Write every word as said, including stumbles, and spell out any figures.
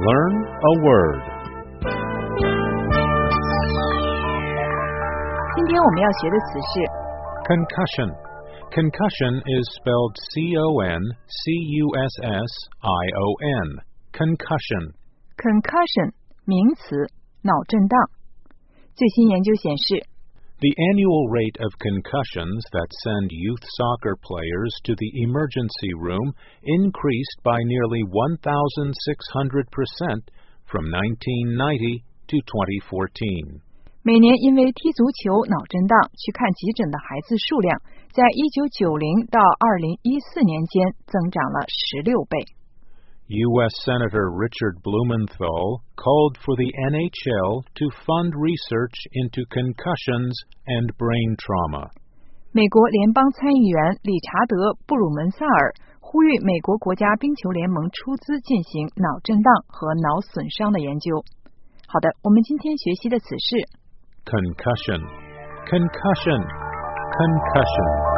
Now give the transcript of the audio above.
Learn a word. 今天我们要学的词是 Concussion. Concussion is spelled C O N C U S S I O N. Concussion. concussion 名词，脑震荡。最新研究显示 The annual rate of concussions that send youth soccer players to the emergency room increased by nearly one thousand six hundred percent from nineteen ninety to twenty fourteen. 每年因为踢足球脑震荡去看急诊的孩子数量，在一九九零到二零一四年间增长了十六倍。 U S Senator Richard Blumenthal called for the N H L to fund research into concussions and brain trauma. 美国联邦参议员理查德·布鲁门萨尔呼吁美国国家冰球联盟出资进行脑震荡和脑损伤的研究。好的，我们今天学习的词是 Concussion. Concussion. Concussion.